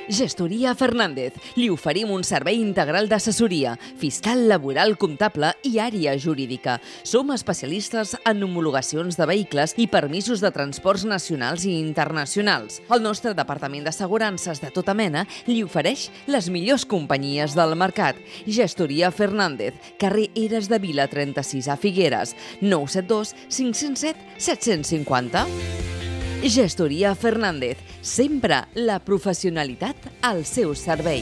Gestoria Fernández. Li oferim un servei integral d'assessoria, fiscal, laboral, comptable i àrea jurídica. Som especialistes en homologacions de vehicles i permisos de transports nacionals i internacionals. El nostre departament d'assegurances de tota mena li ofereix les millors companyies del mercat. Gestoria Fernández, carrer Eres de Vila 36 a Figueres, 972 507 750. Gestoria Fernández, sempre la professionalitat al seu servei.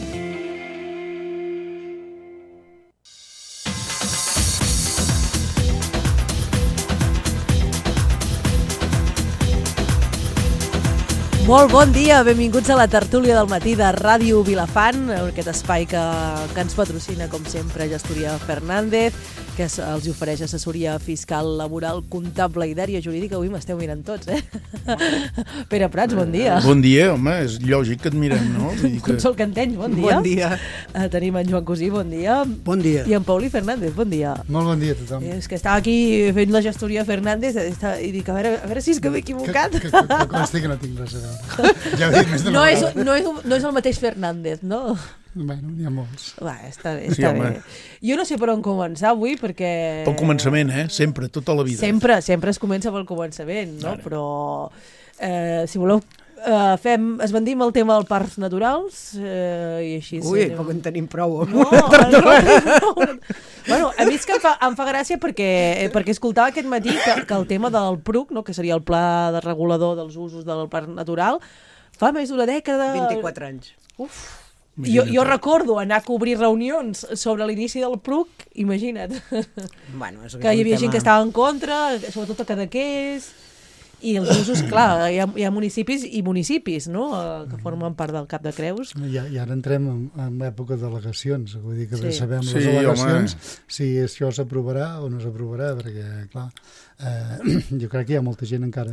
Molt bon dia, benvinguts a la tertúlia del matí de Ràdio Vilafant, aquest espai que ens patrocina, com sempre, Gestoria Fernández, que els ofereix assessoria fiscal, laboral, comptable i d'àrea jurídica. Avui m'esteu mirant tots, Pere Prats, bon dia. Bon dia, home, és lògic que et mirem, no? Consol Cantenys, bon dia. Bon dia. Tenim en Joan Cosí, bon dia. Bon dia. I en Pauli Fernández, bon dia. Molt bon dia a tothom. És que estava aquí fent la Gestoria Fernández i dic, a veure si és que m'he equivocat. Que consti que no tinc res a veure. Ja ho he dit més d'una vegada. No és el mateix Fernández, no? Bueno, n'hi ha molts. Va, està bé, està bé. Jo no sé per on començar avui, perquè... Pel començament, sempre, tota la vida. Sempre es comença pel començament, no? Ara. Però, si voleu, esbandim el tema dels parcs naturals i així... Ui, com en tenim prou. No. Bueno, a mi és que em fa gràcia perquè escoltava aquest matí que el tema del PRUC, no, que seria el pla de regulador dels usos del parc natural, fa més d'una dècada... 24 anys. Uf! Jo recordo anar a cobrir reunions sobre l'inici del PRUC, imagina't. Bueno, és que hi havia gent que estava en contra, sobretot a Cadaqués, i els usos, clar, hi ha municipis i municipis, no?, que formen part del Cap de Creus. I ara entrem en època d'al·legacions, vull dir que sí. Sabem les al·legacions, si això s'aprovarà o no s'aprovarà, perquè, clar, jo crec que hi ha molta gent encara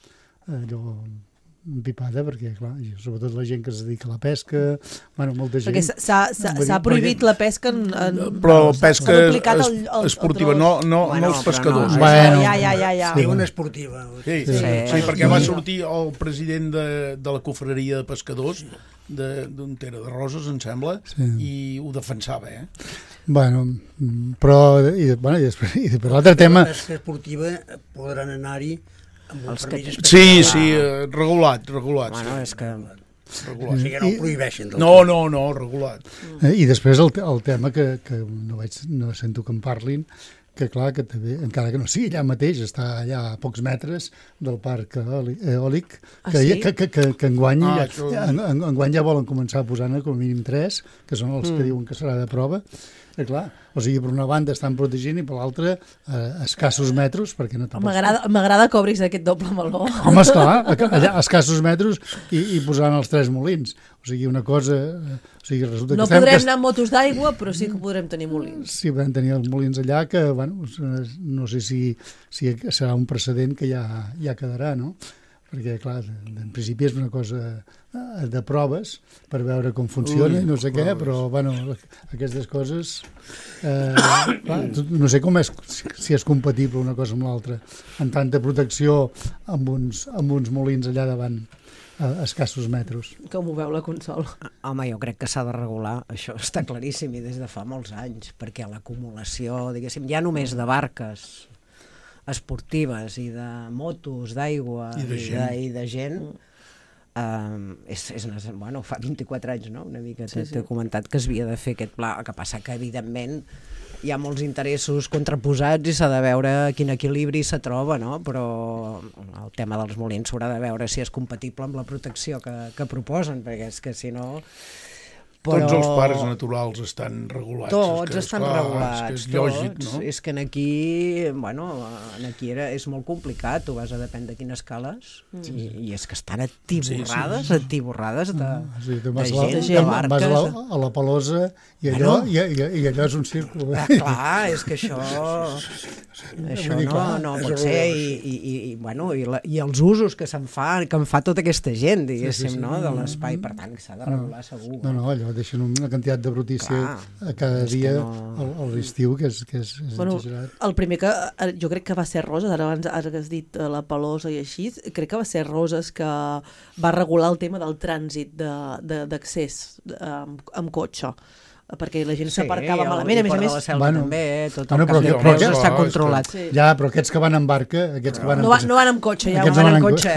empipada, perquè, clar, sobretot la gent que es dedica a la pesca, bueno, molta gent... Perquè s'ha prohibit la pesca però pesca esportiva, no els pescadors. Bueno, ja. Diuen esportiva. Sí, perquè va sortir el president de la confraria de pescadors, d'un Tera de Roses, em sembla, i ho defensava, Bueno, però... I després l'altre tema... La pesca esportiva podran anar-hi Sí, regulat. Bueno, és que... O sigui, no ho prohibeixen. No, regulat. I després el tema que no sento que en parlin, que clar, que també, encara que no sigui allà mateix, està allà a pocs metres del parc eòlic, que enguany ja volen començar a posar-ne com a mínim 3, que són els que diuen que serà de prova. Clar, o sigui, per una banda estan protegint i per l'altra a escassos metres, perquè no te'n M'agrada que obris aquest doble meló. Home, esclar, allà a escassos metres i posant els 3 molins. O sigui, una cosa... resulta no podrem anar amb motos d'aigua, però sí que podrem tenir molins. Sí, podem tenir els molins allà, que, bueno, no sé si serà un precedent que ja quedarà, no? Perquè, clar, en principi és una cosa de proves per veure com funciona i no sé què, però, bueno, aquestes coses... clar, no sé com si és compatible una cosa amb l'altra, amb tanta protecció amb uns molins allà davant a escassos metres. Com ho veu la Consol? Home, jo crec que s'ha de regular, això està claríssim i des de fa molts anys, perquè l'acumulació, diguéssim, ja només de barques esportives i de motos, d'aigua i de gent bueno, fa 24 anys, no? Una mica t'he comentat que es havia de fer aquest pla, que passa que evidentment hi ha molts interessos contraposats i s'ha de veure quin equilibri se troba, no? Però el tema dels molins s'haurà de veure si és compatible amb la protecció que proposen, perquè és que si no... Tots els parcs naturals estan regulats. Tots estan regulats. És lògic, no? És que aquí és molt complicat, tu vas a depèn de quines escales, i és que estan atiborrades de gent, de barques. Vas a la Palosa i allò és un círcul. Clar, és que això no pot ser, i els usos que en fa tota aquesta gent, diguéssim, de l'espai, per tant, que s'ha de regular segur. No, allò deixen una quantitat de brutícia a cada dia a l'estiu, que és exagerat. El primer que jo crec que va ser Roses, ara que has dit la Pelosa i així, crec que va ser Roses que va regular el tema del trànsit d'accés amb cotxe, perquè la gent s'aparcava malament, a més a més... També, tot el cap de Creus està controlat. Ja, però aquests que van en barca... No van amb cotxe, ja van amb cotxe,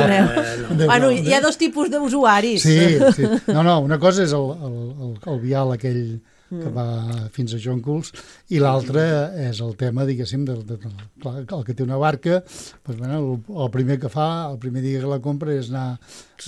Bueno, hi ha dos tipus d'usuaris. Sí. No, una cosa és el vial aquell que va fins a Joncols, i l'altre és el tema, diguéssim, clar, el que té una barca, doncs, bueno, el primer que fa, el primer dia que la compra és anar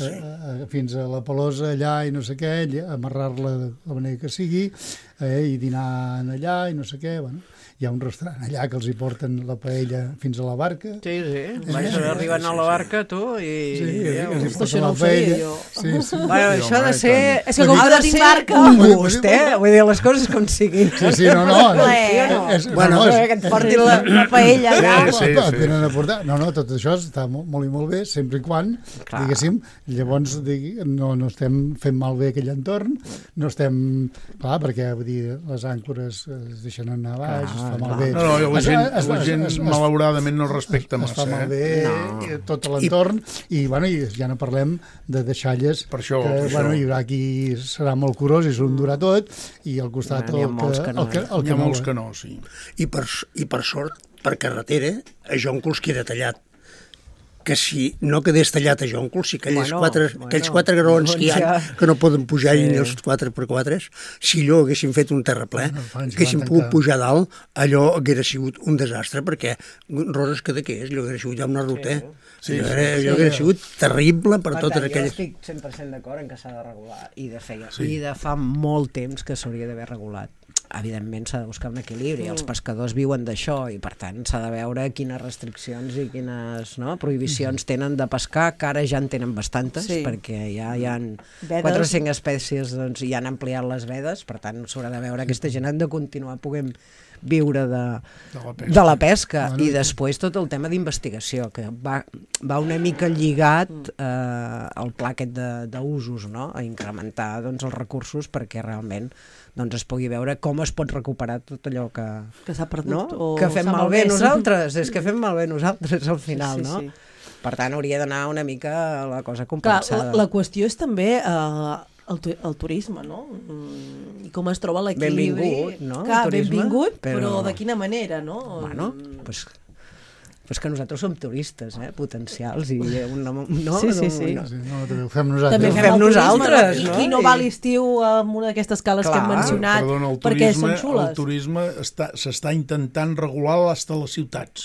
fins a la Pelosa allà i no sé què, amarrar-la de la manera que sigui, i dinar allà i no sé què, bueno. Hi ha un restaurant allà que els hi porten la paella fins a la barca. Sí. Arriben a la barca, tu, i... els hi porten la paella. Sí. Bueno, això ha de ser... És que com que no tinc barca... Un gust, Vull dir, les coses com siguin. Sí, no. Bueno, que et portin la paella allà. Sí. No, tot això està molt i molt bé, sempre i quan, diguéssim, llavors no estem fent malbé aquell entorn, no estem... Clar, perquè, vull dir, les àncores es deixen anar a baix, malbé. No, la gent malauradament no respecta massa. Es fa malbé tot l'entorn i ja no parlem de deixalles per això, que hi haurà qui serà molt curós i s'ho endurà tot i al costat n'hi ha molts que no, sí. I per sort, per carretera, a Joncols queda tallat. Que si no quedés tallat a Joncols, si aquells quatre graons que hi ha, que no poden pujar ni els 4x4, si allò haguessin fet un terraplè, haguessin pogut pujar dalt, allò hauria sigut un desastre, perquè Roses que de què és? Allò hauria sigut ja una ruta. Allò hauria sigut terrible per totes aquelles... Jo estic 100% d'acord en que s'ha de regular, i de fa molt temps que s'hauria d'haver regulat. Evidentment s'ha de buscar un equilibri, els pescadors viuen d'això i per tant s'ha de veure quines restriccions i quines prohibicions tenen de pescar, que ara ja en tenen bastantes, perquè ja hi ha 4 o 5 espècies, doncs ja han ampliat les vedes, per tant s'haurà de veure, aquesta gent han de continuar podent viure de la pesca i després tot el tema d'investigació, que va una mica lligat al pla aquest d'usos, a incrementar els recursos perquè realment es pugui veure com es pot recuperar tot allò que s'ha perdut o que fem malbé nosaltres, és que fem malbé nosaltres al final, no? Per tant hauria d'anar una mica la cosa compensada. Clar, la qüestió és també el turisme, no? I com es troba l'equilibri. Benvingut, no? Benvingut, però de quina manera, no? Bueno, doncs que nosaltres som turistes, potencials, i no? Sí. També ho fem nosaltres. També fem nosaltres, no? Qui no va a l'estiu amb una d'aquestes cales que hem mencionat, perquè són xules. El turisme s'està intentant regular fins a les ciutats.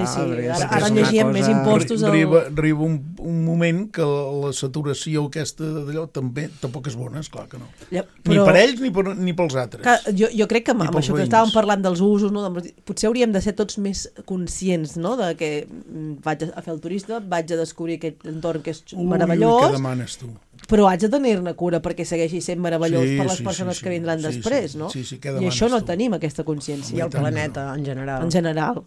Ara llegíem més impostos. Arriba un moment que la saturació aquesta d'allò tampoc és bona, esclar que no. Ni per ells ni pels altres. Jo crec que amb això que estàvem parlant dels usos, potser hauríem de ser tots més conscients, no?, que vaig a fer el turista, vaig a descobrir aquest entorn que és meravellós, què demanes tu? Però haig de tenir-ne cura perquè segueixi sent meravellós per les persones que vindran després, no? I això no tenim, aquesta consciència. I el planeta, en general. En general.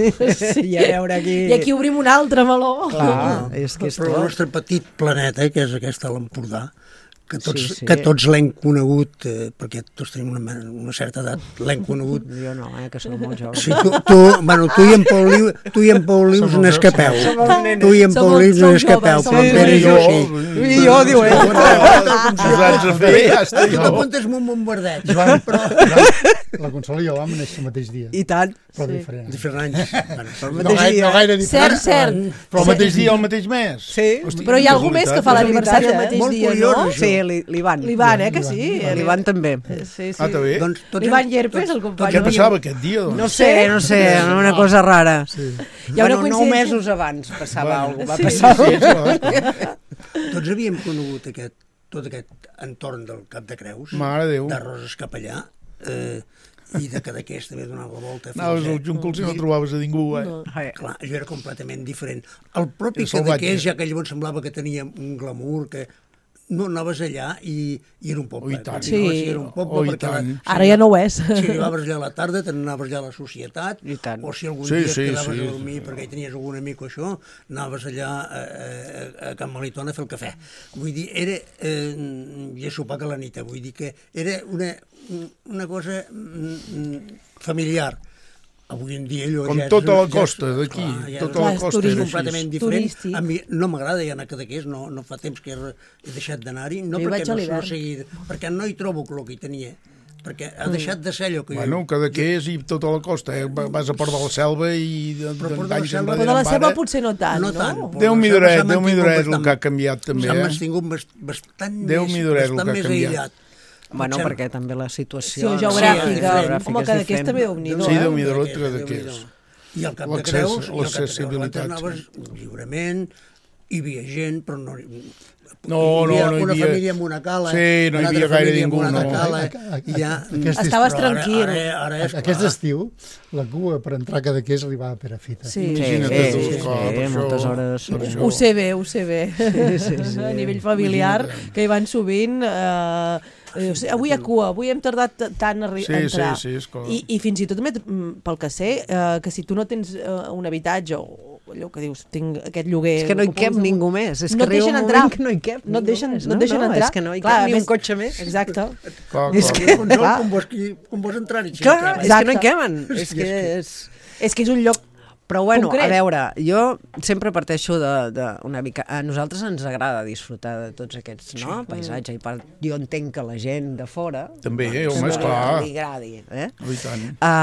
I a veure aquí... I aquí obrim un altre meló. Clar, és que però el nostre petit planeta, que és aquesta a l'Empordà, que tots l'hem conegut, perquè tots tenim una certa edat, l'hem conegut. Jo no, que sou molt joves. Sí, tu i en Pau Lius n'escapeu. Tu i en Pau Lius n'escapeu, però en Pere i jo sí. I jo, diu ell. Tu t'apuntes amb un bombardeig. La Consola i jo vam néixer el mateix dia. I tant. Però diferent. Diferent anys. No gaire diferent. Cert. Però el mateix dia, el mateix mes. Sí. Però hi ha algú més que fa l'aniversari el mateix dia, no? Sí, l'Ivan. L'Ivan, que sí. L'Ivan també. Sí. També? L'Ivan Llerpes, el company. Què passava aquest dia? No sé, una cosa rara. Hi ha una coincidència. 9 mesos abans passava alguna cosa. Va passar. Tots havíem conegut tot aquest entorn del Cap de Creus, de Roses cap allà, i de Cadaqués també donava la volta. Anaves al Joncols i no trobaves a ningú, Clar, allò era completament diferent. El propi Cadaqués, ja que llavors semblava que tenia un glamour, que no, anaves allà i era un poble. I tant. Sí. Era un poble perquè Ara ja no ho és. si arribaves allà a la tarda, te n'anaves allà a la societat, o si algun dia et quedaves a dormir perquè hi tenies algun amic o això, anaves allà a Can Melitón a fer el cafè. Vull dir, era i a sopar que la nit, vull dir que era una cosa familiar. Avui en dia allò com tota la costa d'aquí, tota la costa és completament diferent. A mi no m'agrada ja anar a Cadaqués, no fa temps que he deixat d'anar-hi, no perquè no hi trobo el que hi tenia, perquè ha deixat de ser allò que... Bueno, Cadaqués i tota la costa, vas a Port de la Selva i... Però de la Selva potser no tant, no? Déu m'hi duret el que ha canviat també. S'ha mantingut bastant més aïllat. Bueno, perquè també la situació... Sí, geogràfica. Home, Cadaqués també Déu-n'hi-do. Sí, Déu-n'hi-do, Cadaqués. I al Cap de Creus, anaves lliurement, hi havia gent, però no... No hi havia... Una família amb una cala, sí, no hi havia gaire ningú, Estaves tranquil. Aquest estiu, la cua per entrar a Cadaqués arribava a Perafita. Sí, moltes hores. Ho sé bé. A nivell familiar, que hi van sovint... avui hi ha cua, avui hem tardat tant a entrar. I fins i tot també, pel que sé, que si tu no tens un habitatge o allò que dius, tinc aquest lloguer... És que no hi cap ningú més. No et deixen entrar. No hi cap no et deixen entrar. És que no hi cap ni un cotxe més. Exacte. És que com vols entrar-hi. Clar, és que no hi caben. És que és un lloc però bueno, concret. A veure, jo sempre parteixo d'una mica... A nosaltres ens agrada disfrutar de tots aquests paisatges i jo entenc que la gent de fora... També, home, esclar. Li agradi, I tant.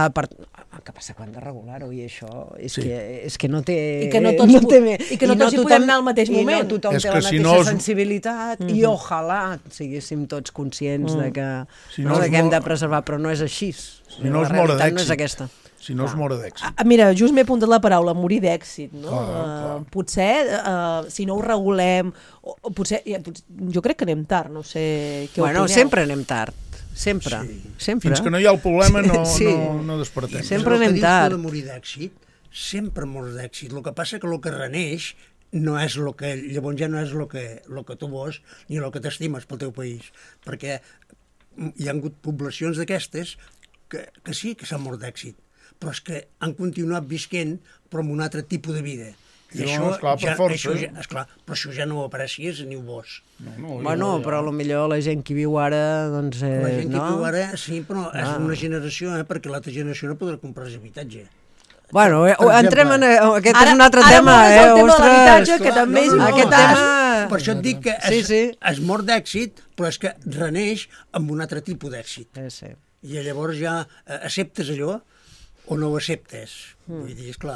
El que passa quan de regular-ho i això és que no té... I que no tots hi podem anar al mateix moment. I no tothom té la mateixa sensibilitat i ojalà siguéssim tots conscients de que hem de preservar, però no és així. La realitat no és aquesta. Si no es mora d'èxit. Mira, just m'he apuntat la paraula, morir d'èxit, no? Potser, si no ho regulem, potser, jo crec que anem tard, no sé què opineu. Sempre anem tard, sempre. Fins que no hi ha el problema no despertem. Sempre anem tard. De morir d'èxit, sempre mors d'èxit. El que passa que el que reneix no és el que... Llavors ja no és el que tu vols ni el que t'estimes pel teu país. Perquè hi ha hagut poblacions d'aquestes que sí que s'han mort d'èxit, però és que han continuat visquent però amb un altre tipus de vida. I esclar, per força. Però això ja no ho aprecies ni ho vols. Però potser la gent que viu ara, doncs... La gent que viu ara, sí, però és una generació, perquè l'altra generació no podrà comprar habitatge. Bueno, entrem en... Aquest és un altre tema, el tema de l'habitatge, que també és important. Per això et dic que es mor d'èxit, però és que reneix amb un altre tipus d'èxit. I llavors ja acceptes allò o no ho acceptes. Vull dir, esclar,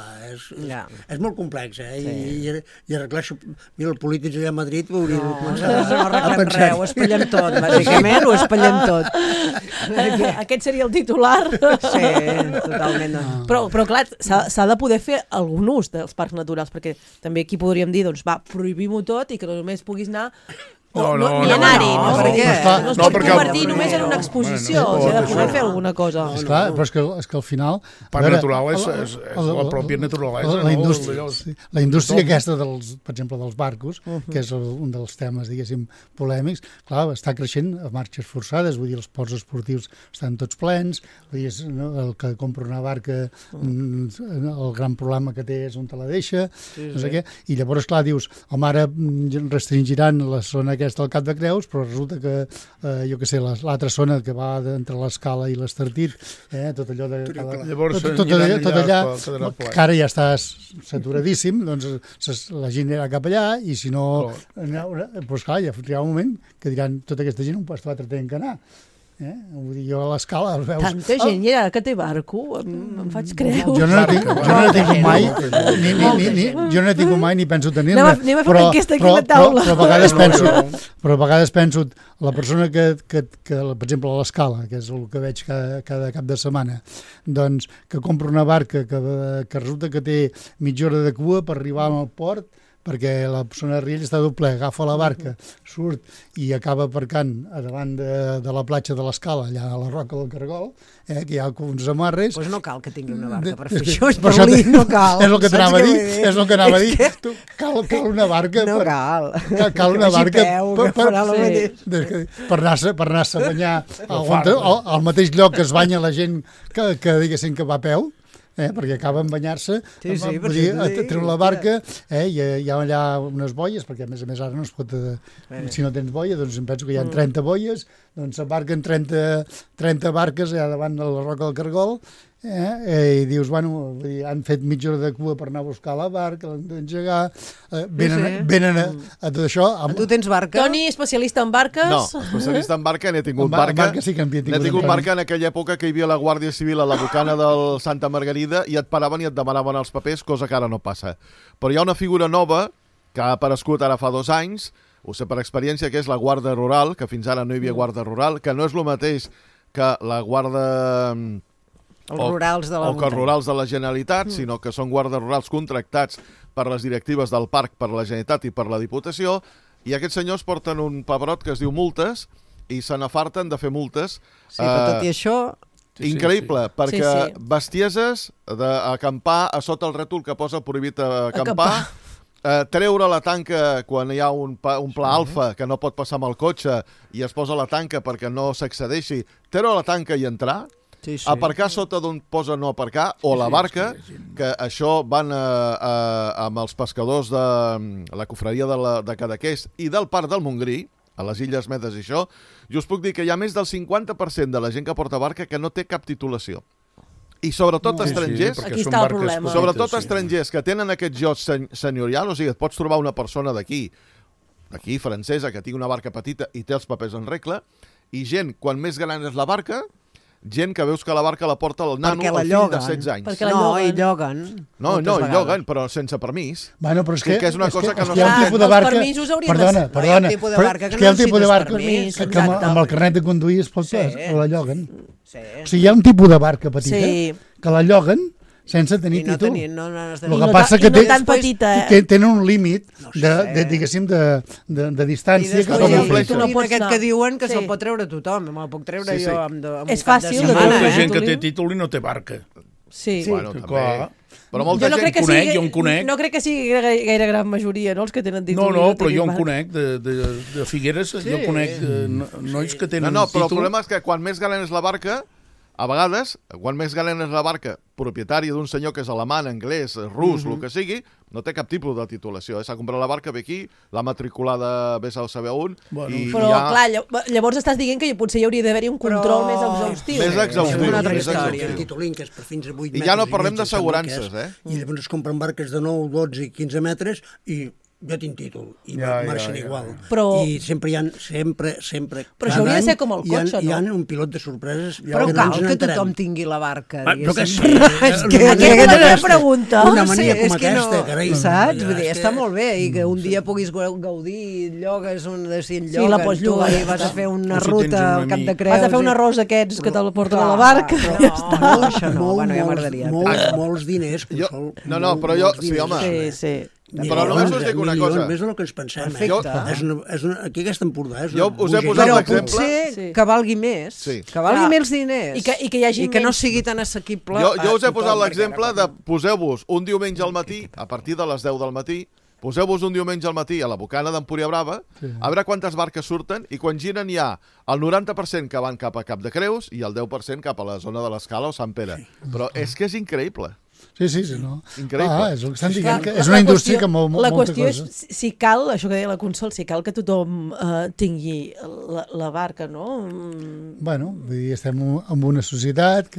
és molt complex, i arreglar això... Mira, els polítics allà a Madrid hauríem de començar a pensar. Ho espatllem tot, bàsicament, ho espatllem tot. Aquest seria el titular. Sí, totalment. Però clar, s'ha de poder fer algun ús dels parcs naturals, perquè també aquí podríem dir, doncs va, prohibim-ho tot i que només puguis anar... No, anar-hi, no es pot perquè convertir només en una exposició, s'ha de poder fer alguna cosa. Esclar, però és que al final... Part natural és la pròpia naturalesa. La indústria aquesta, per exemple, dels barcos, que és un dels temes, diguéssim, polèmics, clar, està creixent a marxes forçades, vull dir, els ports esportius estan tots plens, vull dir, el que compra una barca, el gran problema que té és on te la deixa, no sé què, i llavors, clar, dius, home, ara restringiran la zona aquesta al Cap de Creus, però resulta que, jo què sé, l'altra zona que va entre l'Escala i l'Estartit, tot allò de... Llavors, tot allà, que ara ja està saturadíssim, doncs la gent anirà cap allà, i si no... Doncs clar, ja hi ha un moment que diran tota aquesta gent un pas o altre tenen que anar. Vull dir, jo a l'Escala els veus... Tanta gent hi ha que té barco, em faig creure. Jo no n'he tingut mai ni penso tenir-ne. Anem a fer una enquesta aquí a la taula. Però a vegades penso, la persona que per exemple a l'Escala, que és el que veig cada cap de setmana, doncs que compra una barca que resulta que té mitja hora de cua per arribar al port, perquè la persona de Riell està doble, agafa la barca, surt i acaba aparcant a davant de la platja de l'Escala, allà a la Roca del Cargol, que hi ha uns amarres. Doncs no cal que tingui una barca per fer això, no cal. És el que t'anava a dir, cal una barca. No cal. Cal una barca per anar-se a banyar al mateix lloc que es banya la gent que diguéssim que va a peu, perquè acaba en banyar-se, treu la barca, hi ha allà unes boies, perquè a més ara no es pot, si no tens boia, doncs em penso que hi ha 30 boies, doncs s'embarquen 30 barques allà davant de la Roca del Cargol, i dius, bueno, han fet mitja hora de cua per anar a buscar la barca, l'han d'engegar, venen a tot això. Tu tens barca? Toni, especialista en barques? No, especialista en barca, n'he tingut barca. Sí que n'he tingut barca en aquella època que hi havia la Guàrdia Civil a la bocana del Santa Margarida i et paraven i et demanaven els papers, cosa que ara no passa. Però hi ha una figura nova que ha aparegut ara fa 2 anys, ho sé per experiència, que és la Guàrdia Rural, que fins ara no hi havia Guàrdia Rural, que no és el mateix que la Guàrdia... Els rurals de la Generalitat, sinó que són guàrdies rurals contractats per les directives del parc, per la Generalitat i per la Diputació, i aquests senyors porten un pebrot que es diu multes i se n'afarten de fer multes. Sí, però tot i això... Increïble, perquè bestieses d'acampar a sota el rètol que posa prohibit acampar, treure la tanca quan hi ha un pla alfa que no pot passar amb el cotxe i es posa la tanca perquè no s'accedeixi, treure la tanca i entrar, aparcar sota d'on posa no aparcar, o la barca, que això van amb els pescadors de la cofreria de Cadaqués i del Parc del Montgrí, a les Illes Medes i això, jo us puc dir que hi ha més del 50% de la gent que porta barca que no té cap titulació. I sobretot estrangers, aquí està el problema. Sobretot estrangers que tenen aquests jocs senyorials, o sigui, et pots trobar una persona d'aquí, francesa, que tingui una barca petita i té els papers en regla, i gent, quan més gran és la barca, gent que veus que la barca la porta el nano al fill de 16 anys. I lloguen. No, i lloguen, però sense permís. Bueno, però és que és una cosa que no hi ha un tipus de barca... Perdona, hi ha un tipus de barca que no necessites permís. Que amb el carnet de conduir es pot la lloguen. O sigui, hi ha un tipus de barca petita que la lloguen sense tenir títol. El que passa que tenen un límit diguéssim, de distància. Aquest que diuen que se'l pot treure tothom, me'l puc treure jo amb és fàcil. Hi ha molta gent que té títol i no té barca. Sí. Bueno, també. Però molta gent jo en conec. No crec que sigui gaire gran majoria, no?, els que tenen títol. No, però jo en conec, de Figueres, jo conec nois que tenen títol. No, però el problema és que quan més gran és la barca, a vegades, quan més gran és la barca, propietària d'un senyor que és alemany, anglès, rus, el que sigui, no té cap tipus de titulació. S'ha comprat la barca, ve aquí, l'ha matriculada, vés a saber on... Però, clar, llavors estàs dient que potser hi hauria d'haver-hi un control més exhaustiu. Més exhaustiu. Una altra història. Titolín, que és per fins a 8 metres. I ja no parlem d'assegurances, I llavors es compren barques de 9, 12 i 15 metres i... Jo tinc títol i marxen igual. I sempre hi ha... Però això hauria de ser com el cotxe, no? Hi ha un pilot de sorpreses. Però cal que tothom tingui la barca. Però que sí. Aquesta pregunta. Una mania com aquesta, carai. Saps? Vull dir, està molt bé i que un dia puguis gaudir, llogues un de 100 llogues. Sí, la pots llogar. I vas a fer una ruta al Cap de Creus. Has de fer un arròs d'aquests que te'l porten a la barca. No, això no. Bueno, ja m'agradaria. Molts diners. No, però jo... Sí, home. Sí. Però només us dic una cosa. Més del que ens pensem. Aquí aquest Empordà és jo us he posat l'exemple. Però potser que valgui més. Que valgui més diners. I que hi hagi i que no sigui tan assequible. Jo us he posat l'exemple de poseu-vos un diumenge al matí, a partir de les 10 del matí, poseu-vos un diumenge al matí a la bocana d'Empúria Brava, a veure quantes barques surten, i quan giren hi ha el 90% que van cap a Cap de Creus i el 10% cap a la zona de l'Escala o Sant Pere. Però és que és increïble. Sí, no. Increïble. És el que estan dient, que és una indústria que mou molta cosa. La qüestió és, si cal, això que deia la Consol, si cal que tothom tingui la barca, no? Bueno, estem en una societat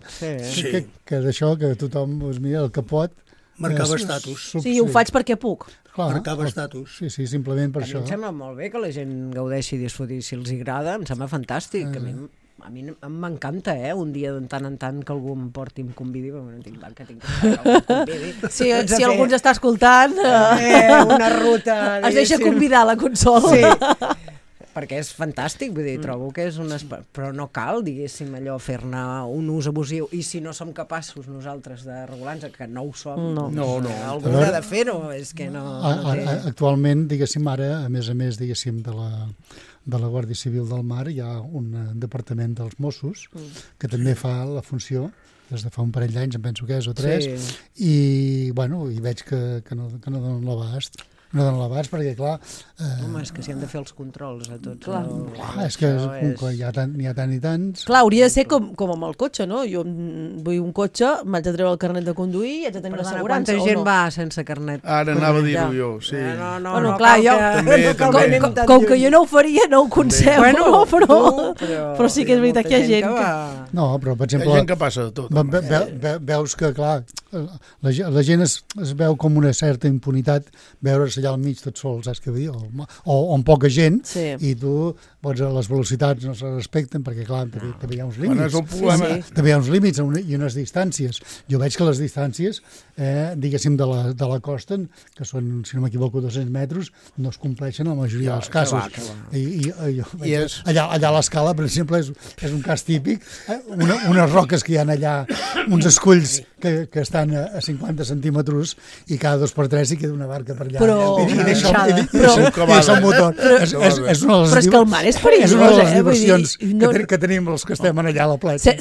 que d'això, que tothom, mira, el que pot... Marcava estatus. Sí, ho faig perquè puc. Marcava estatus. Sí, simplement per això. A mi em sembla molt bé que la gent gaudeixi i disfruti. Si els agrada, em sembla fantàstic. A mi m'encanta, un dia de tant en tant que algú em porti, em convidi, però no tinc barca, tinc que algú em convidi. Si algú ens està escoltant... Una ruta... Es deixa convidar la Consol. Sí. perquè és fantàstic, vull dir, trobo que és però no cal, diguéssim, allò, fer-ne un ús abusiu, i si no som capaços nosaltres de regular-nos, que no ho som, algú haurà de fer-ho, és que no... Actualment, diguéssim, ara, a més, diguéssim, de la Guàrdia Civil del Mar, hi ha un departament dels Mossos que també fa la funció des de fa un parell d'anys, em penso que és, o 3, i veig que no donen l'abast. No donen l'abast perquè, clar... Home, és que s'hi han de fer els controls a tots. És que n'hi ha tant i tants... Clar, hauria de ser com amb el cotxe, no? Jo vull un cotxe, m'haig de treure el carnet de conduir i haig de tenir l'assegurança, quanta gent va sense carnet? Ara anava a dir-ho jo, sí. No, clar, jo... Com que jo no ho faria, no ho concebo, però sí que és veritat que hi ha gent que... No, però, per exemple... Hi ha gent que passa de tot. Veus que, clar, la gent es veu com una certa impunitat veure's allà al mig tot sol, saps què vull dir? O amb poca gent, i tu, les velocitats no se respecten, perquè, clar, també hi ha uns límits. També hi ha uns límits i unes distàncies. Jo veig que les distàncies, diguéssim, de la costa, que són, si no m'equivoco, 200 metres, no es compleixen en la majoria dels casos. Allà a l'escala, per exemple, és un cas típic, unes roques que hi ha allà, uns esculls que estan a 50 centímetres i cada 2x3 hi queda una barca per allà. I deixa el motor. Però és que el mar és perillós. És una de les diversions que tenim els que estem allà a la platja.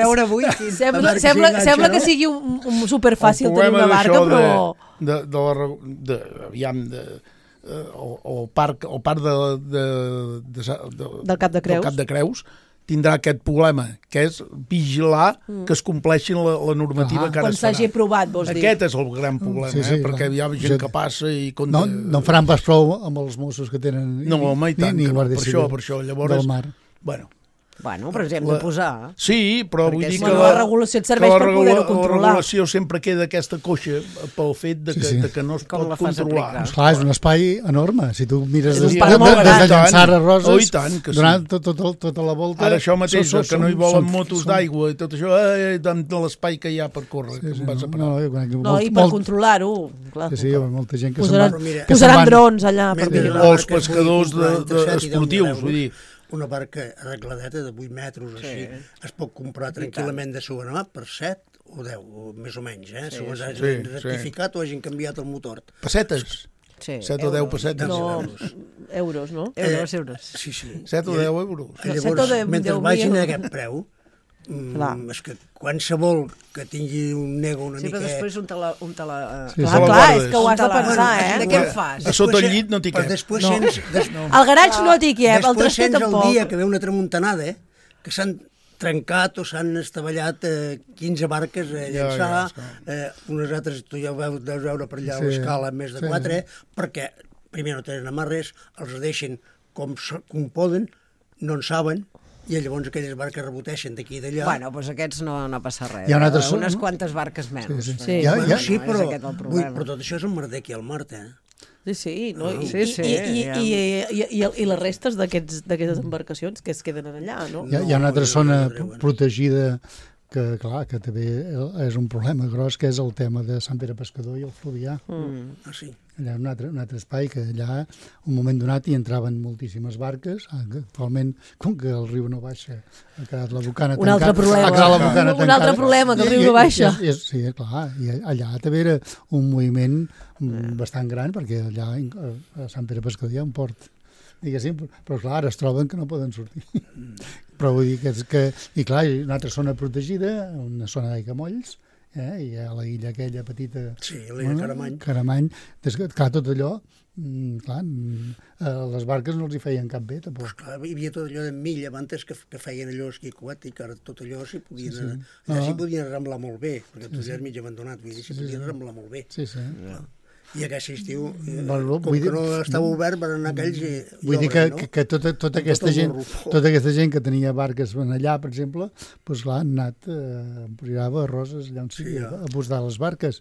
Sembla que sigui un superfàcil tenir una barca, però... El parc del Cap de Creus tindrà aquest problema, que és vigilar que es compleixin la normativa que ara es farà. Quan s'hagi aprovat, vols dir. Aquest és el gran problema, perquè hi ha gent que passa i... No faran pas prou amb els Mossos que tenen... No, home, i tant, per això. Llavors, del mar. Bueno, però ens hem de posar. Sí, però vull dir que la regulació et serveix per poder-ho controlar. La regulació sempre queda aquesta coixa pel fet que no es pot controlar. Clar, és un espai enorme. Si tu mires des de llançar a Roses, durant tota la volta... Ara això mateix, que no hi volen motos d'aigua i tot això, de l'espai que hi ha per córrer. No, i per controlar-ho. Sí, molta gent que posaran drons allà per vigilar. O els pescadors esportius, vull dir... Una barca arregladeta de 8 metres o així, es pot comprar tranquil·lament de segona mà per 7 o 10, o més o menys, segons hagin rectificat o hagin canviat el motor. Pessetes? 7 o 10 pessetes? No, euros, no? Euros. Sí. 7 o 10 euros. Llavors, mentre vagin a aquest preu, és que qualsevol que tingui un nego una mica... Sí, però després un te la... Clar, és que ho has de pensar, De què en fas? A sota el llit no t'hi cap. El garatge no t'hi cap, el traster tampoc. El dia que ve una tramuntanada, que s'han trencat o s'han estavellat 15 barques a llançar, unes altres, tu ja deus veure per allà a l'escala més de 4, perquè primer no tenen amarres, els deixen com poden, no en saben, i llavors aquelles barques reboteixen d'aquí i d'allà. Bueno, doncs aquests no passa res. Unes quantes barques menys. Sí, però tot això és un merder aquí al mar, Sí, no? I les restes d'aquestes embarcacions que es queden allà, no? Hi ha una altra zona protegida que, clar, que també és un problema gros, que és el tema de Sant Pere Pescador i el Fluvià. Allà un altre espai que allà, un moment donat, hi entraven moltíssimes barques. Actualment, com que el riu no baixa, ha quedat la bocana tancada. Un altre problema, que el riu no baixa. Sí, clar, i allà també era un moviment bastant gran, perquè allà a Sant Pere Pescador hi ha un port, diguéssim, però clar, ara es troben que no poden sortir. Però vull dir que... I clar, hi ha una altra zona protegida, una zona d'aiguamolls, i hi ha la illa aquella petita... Sí, l'illa Caramany. Clar, tot allò, clar, les barques no els hi feien cap bé, tampoc. Pues clar, hi havia tot allò de milla abans que feien allò esquí aquàtic, ara tot allò s'hi podien arramblar molt bé, perquè tot allò és mig abandonat, vull dir, s'hi podien arramblar molt bé. Sí. I aquest estiu, com que no estava obert, van anar aquells i vull dir que tota aquesta gent que tenia barques allà, per exemple, doncs clar, han anat a Roses, allà on sigui, a posar les barques,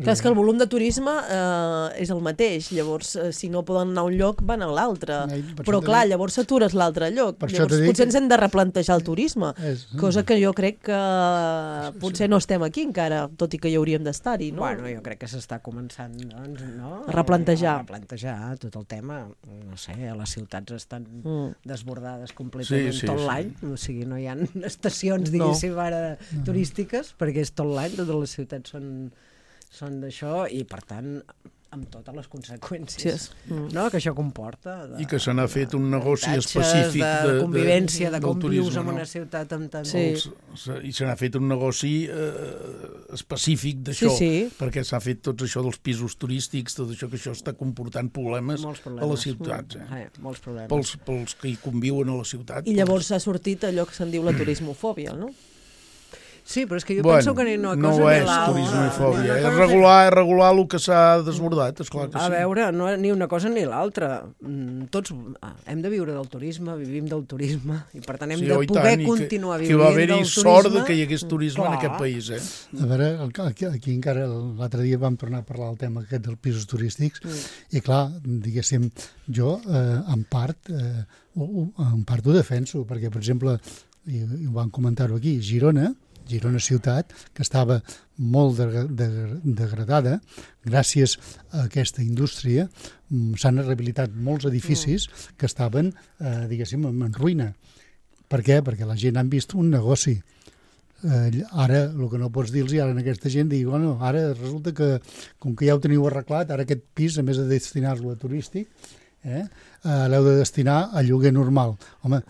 Clar, és que el volum de turisme és el mateix, llavors si no poden anar a un lloc van a l'altre, però clar, llavors s'atures l'altre lloc, llavors potser ens hem de replantejar el turisme, cosa que jo crec que potser no estem aquí encara, tot i que hi hauríem d'estar-hi, no? Bueno, jo crec que s'està començant, doncs, no? A replantejar tot el tema, no sé, les ciutats estan desbordades completament tot l'any, o sigui, no hi ha estacions, diguéssim, ara turístiques, perquè és tot l'any, totes les ciutats són d'això, i per tant amb totes les conseqüències que això comporta. I que se n'ha fet un negoci específic de convivència, de com vius en una ciutat amb tant... I se n'ha fet un negoci específic d'això, perquè s'ha fet tot això dels pisos turístics, tot això, que això està comportant problemes a les ciutats. Molts problemes. Pels que hi conviuen a la ciutat. I llavors s'ha sortit allò que se'n diu la turismofòbia, no? Sí, però és que jo penso que ni una cosa no és turismofòbia, és regular el que s'ha desbordat, esclar que sí. A veure, no, ni una cosa ni l'altra. Tots hem de viure del turisme, vivim del turisme, i per tant hem de poder continuar vivint del turisme. Que va haver-hi sort que hi hagués turisme en aquest país. A veure, aquí encara l'altre dia vam tornar a parlar del tema aquest dels pisos turístics, i clar, diguéssim, jo en part ho defenso, perquè, per exemple, i ho vam comentar-ho aquí, Girona ciutat, que estava molt degradada, gràcies a aquesta indústria s'han rehabilitat molts edificis que estaven, diguéssim, en ruïna. Per què? Perquè la gent han vist un negoci. Ara, el que no pots dir-los ara a aquesta gent, dir, bueno, ara resulta que, com que ja ho teniu arreglat, ara aquest pis, a més de destinar-lo a turístic, l'heu de destinar a lloguer normal. Home,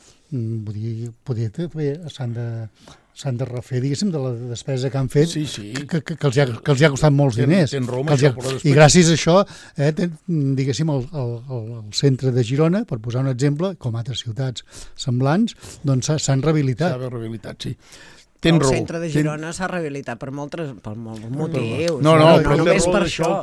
s'han de refer, diguéssim, de la despesa que han fet, que els ha costat molts diners. I gràcies a això, diguéssim, el centre de Girona, per posar un exemple, com altres ciutats semblants, doncs s'han rehabilitat. S'ha rehabilitat, sí. El centre de Girona s'ha rehabilitat per molts motius. No, però només per això.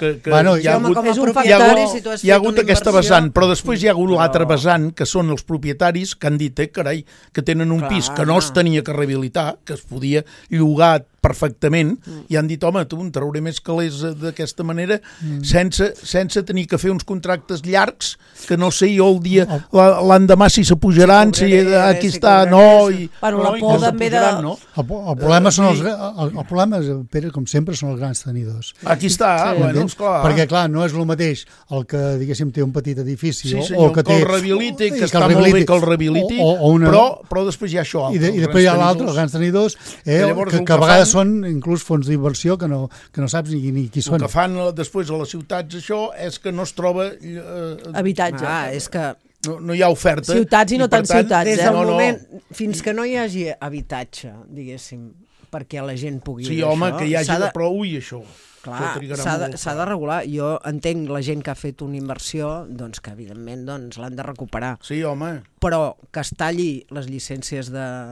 Hi ha hagut aquesta vessant, però després hi ha hagut l'altra vessant, que són els propietaris que han dit, carai, que tenen un pis que no es tenia que rehabilitar, que es podia llogar perfectament, i han dit, home, tu en trauré més calés d'aquesta manera, sense tenir que fer uns contractes llargs, que no sé jo el dia, l'endemà si s'apujaran, si aquí està, no... Bueno, la por també de... El problema són Pere, com sempre, són els grans tenidors. Aquí està, bueno, esclar. Perquè, clar, no és el mateix el que, diguéssim, té un petit edifici, o que el rehabiliti, que està molt bé que el rehabiliti, però després hi ha això. I després hi ha l'altre, els grans tenidors, que a vegades són inclús fons d'inversió que no saps ni qui són. El que fan després a les ciutats, això, és que no es troba... habitatge. És que... No hi ha oferta. Ciutats i no tant ciutats. Des del moment, fins que no hi hagi habitatge, diguéssim, perquè la gent pugui... Sí, home, que hi hagi de prou i això. Clar, s'ha de regular. Jo entenc la gent que ha fet una inversió, doncs que evidentment l'han de recuperar. Sí, home. Però que es talli les llicències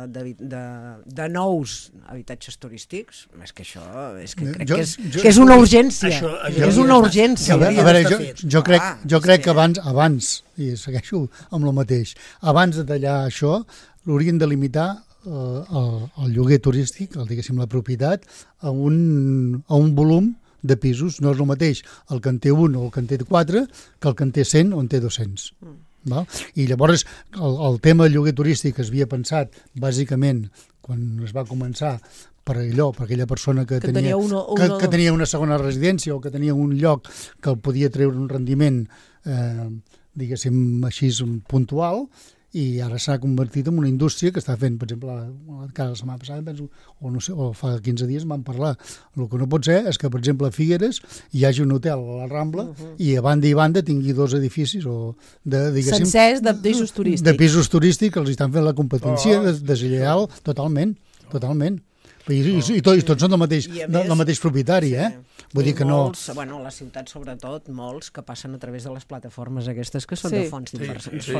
de nous habitatges turístics, és que això crec que és una urgència. És una urgència. A veure, jo crec que abans, i segueixo amb el mateix, abans de tallar això, l'haurien de limitar el lloguer turístic, diguéssim la propietat, a un volum de pisos. No és el mateix el que en té un o el que en té 4 que el que en té 100 o en té 200. Val? I llavors el tema del lloguer turístic es havia pensat bàsicament quan es va començar per aquella persona que tenia una segona residència o que tenia un lloc que el podia treure un rendiment diguéssim així puntual, i ara s'ha convertit en una indústria que està fent, per exemple, cada setmana passada, penso, o fa 15 dies vam parlar. El que no pot ser és que, per exemple, a Figueres hi hagi un hotel a la Rambla i a banda i banda tingui 2 edificis sencers de pisos turístics. De pisos turístics que els estan fent la competència deslleial totalment. I tots són del mateix propietari, Vull dir que no... Bueno, a la ciutat, sobretot, molts que passen a través de les plataformes aquestes que són de fons d'inversió.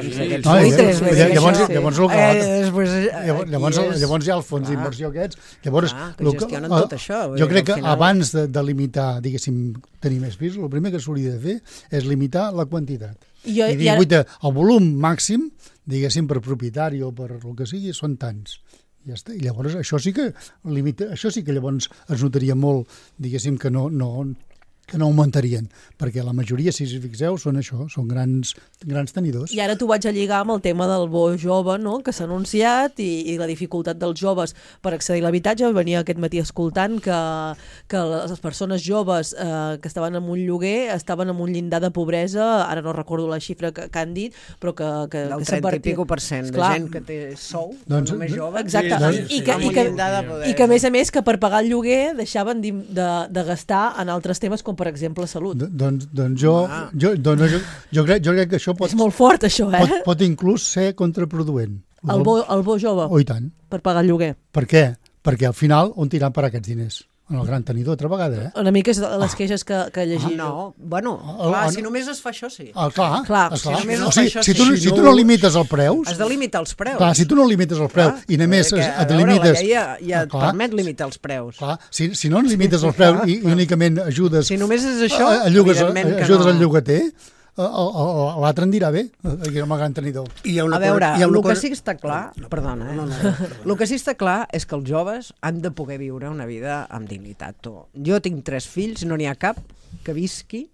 Llavors hi ha els fons d'inversió aquests. Que gestionen tot això. Jo crec que abans de limitar, diguéssim, tenir més pisos, el primer que s'hauria de fer és limitar la quantitat. I dir, el volum màxim, diguéssim, per propietari o per el que sigui, són tants. Ja està. I llavors això sí que llavors es notaria molt, diguéssim, que no que no augmentarien, perquè la majoria, si us fixeu, són això, són grans tenidors. I ara t'ho vaig a lligar amb el tema del bo jove, no?, que s'ha anunciat i la dificultat dels joves per accedir a l'habitatge. Venia aquest matí escoltant que les persones joves que estaven en un lloguer estaven en un llindar de pobresa, ara no recordo la xifra que han dit, però que del 30% de gent que té sou, doncs, només jove. Exacte, i que a més que per pagar el lloguer deixaven de gastar en altres temes com per exemple salut. Doncs jo crec que això pot... És molt fort això, Pot inclús ser contraproduent. El bo jove? Oh, i tant. Per pagar el lloguer. Per què? Perquè al final on tiran per aquests diners? En el gran tenidor, altra vegada, Una mica és les queixes que llegim. No, bueno, si només es fa això, sí. Clar. Si només es fa això, sí. Si tu no limites els preus... Has de limitar els preus. Clar, si tu no limites els preus i només et limites... La llei ja et permet limitar els preus. Clar, si no limites els preus i únicament ajudes... Si només és això, evidentment que no. Ajudes al llogater, l'altre en dirà bé, aquí amb el gran tenidor. A veure, el que sí està clar... Perdona, el que sí està clar és que els joves han de poder viure una vida amb dignitat. Jo tinc 3 fills, no n'hi ha cap que visqui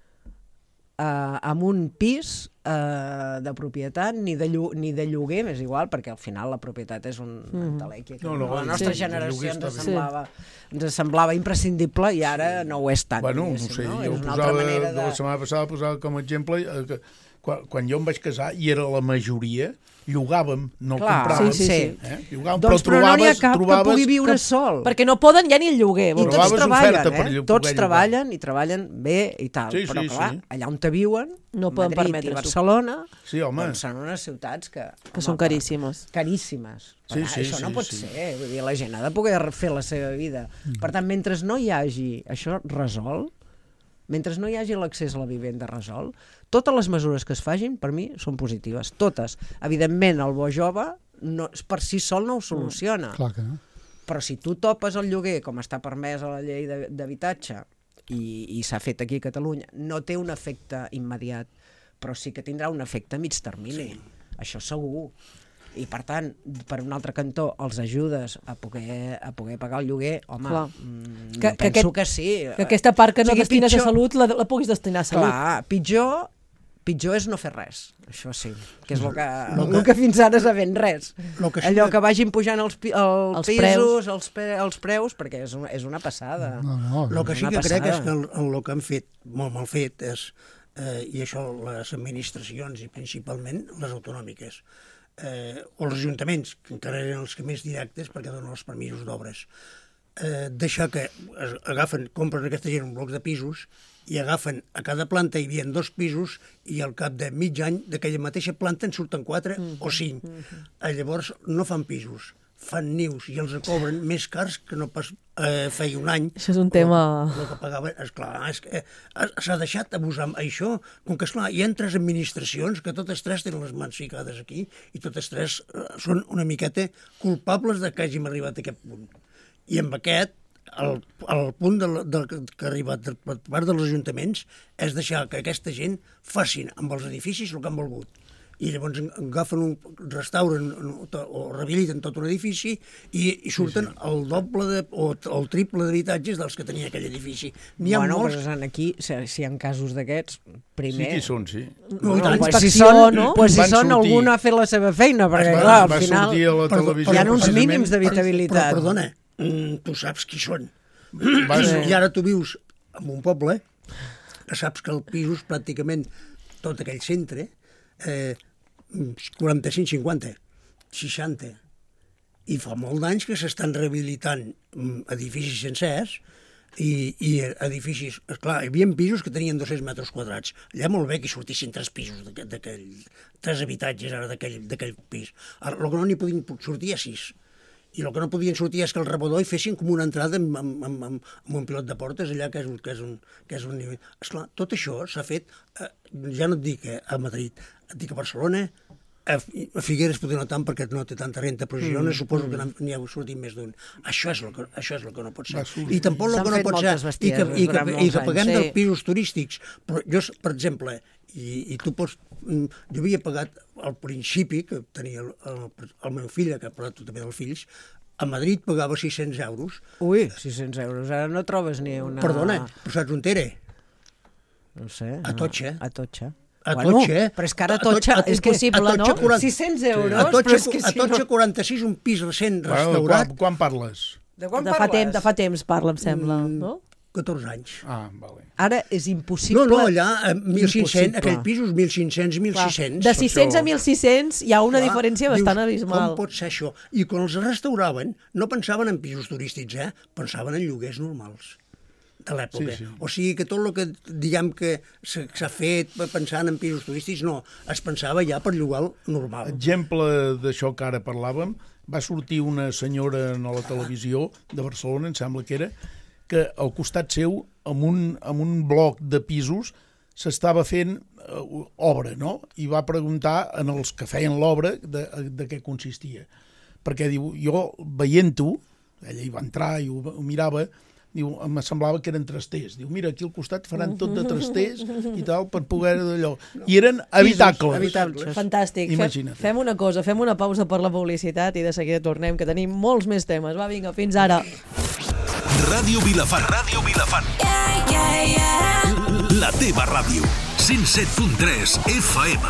amb un pis de propietat ni de lloguer, m'és igual, perquè al final la propietat és un entelèquia que la nostra generació ens semblava imprescindible i ara no ho és tant. Bueno, no sé, jo posava, la setmana passada posava com a exemple que quan jo em vaig casar i era la majoria, llogàvem, no compràvem. Llogàvem, doncs però no n'hi ha cap que pugui viure sol. Perquè no poden ja ni el lloguer. I tots treballen, tots treballen i treballen bé i tal. Però clar, allà on te viuen, no poden permetre i Barcelona, doncs són unes ciutats que són caríssimes. Caríssimes. Això no pot ser. Vull dir, la gent ha de poder fer la seva vida. Per tant, mentre no hi hagi això resolt, mentre no hi hagi l'accés a la vivenda resolt, totes les mesures que es facin, per mi, són positives. Totes. Evidentment, el bo jove per si sol no ho soluciona. Clar que no. Però si tu topes el lloguer, com està permès a la llei d'habitatge, i s'ha fet aquí a Catalunya, no té un efecte immediat, però sí que tindrà un efecte a mig termini. Això segur. I per tant, per un altre cantó, els ajudes a poder pagar el lloguer, home, penso que sí. Que aquesta part que no destines a salut la puguis destinar a salut. Clar, pitjor és no fer res, això sí, que és el que fins ara s'ha fet res. Allò que vagin pujant els pisos, els preus, perquè és una passada. El que sí que crec és que el que han fet, molt mal fet, és, i això les administracions i principalment les autonòmiques, o els ajuntaments, que encara eren els que més directes perquè donen els permisos d'obres, deixar que compren aquesta gent un bloc de pisos i agafen a cada planta, hi havia 2 pisos i al cap de mig any d'aquella mateixa planta en surten 4 o 5. Llavors no fan pisos, fan nius i els cobren més cars que no pas feia un any. Això és un tema... El que pagava, esclar, s'ha deixat abusar amb això, com que esclar, hi ha 3 administracions que totes 3 tenen les mans ficades aquí i totes 3 són una miqueta culpables de que hàgim arribat a aquest punt. I amb aquest, el punt que ha arribat per part dels ajuntaments és deixar que aquesta gent facin amb els edificis el que han volgut. I llavors agafen restauren o rehabiliten tot un edifici i surten el doble o el triple d'habitatges dels que tenia aquell edifici. Bueno, però aquí, si hi ha casos d'aquests, primer... Sí que hi són, sí. Si són, algú ha fet la seva feina, perquè clar, al final hi ha uns mínims d'habitabilitat. Però perdona, tu saps qui són. I ara tu vius en un poble que saps que el pisos pràcticament tot aquell centre 45, 50, 60 i fa molt d'anys que s'estan rehabilitant edificis sencers i edificis, esclar, hi havia pisos que tenien 200 metres quadrats, allà molt bé que sortissin 3 pisos 3 habitatges ara d'aquell pis, ara el que no n'hi podien sortir a 6 i el que no podien sortir és que el rebedor hi fessin com una entrada amb un pilot de portes allà que és un nivell. Esclar, tot això s'ha fet, ja no et dic a Madrid, et dic a Barcelona, a Figueres potser no tant perquè no té tanta renta, però a Girona suposo que n'hi ha sortit més d'un. Això és el que no pot ser. I tampoc el que no pot ser, i que paguem dels pisos turístics. Però jo, per exemple, i tu pots... Jo havia pagat al principi, que tenia el meu fill, que ha parlat també dels fills, A Madrid pagava 600 euros. Ui, 600 euros. Ara no trobes ni una... Perdona, però saps on era? No sé. A Totxa. A Totxa. Bueno, però és que ara a Totxa és possible, no? 600 euros, però és que a Totxa 46, un pis recent restaurat. Quan parles? De fa temps parla, em sembla, no? 14 anys. Ah, vale. Ara és impossible. No, allà 1.500, aquell pis, 1.500, 1.600. De 600 a 1.600 hi ha una diferència bastant abismal. Com pot ser això? I quan els restauraven, no pensaven en pisos turístics, pensaven en lloguers normals de l'època. Sí. O sigui que tot el que diguem que s'ha fet pensant en pisos turístics, no, es pensava ja per llogar normal. Exemple d'això que ara parlàvem, va sortir una senyora a la televisió de Barcelona, em sembla que era, que al costat seu, amb un bloc de pisos, s'estava fent obra, no? I va preguntar en els que feien l'obra de què consistia. Perquè diu, jo veient-ho, ella hi va entrar i ho mirava, diu, em semblava que eren trasters. Diu, mira, aquí al costat faran tot de trasters i tal, per poder d'allò. I eren habitacles. Fantàstic. Fem una cosa, fem una pausa per la publicitat i de seguida tornem, que tenim molts més temes. Va, vinga, fins ara. Ràdio Vilafant. Ràdio Vilafant. La teva ràdio. 107.3 FM.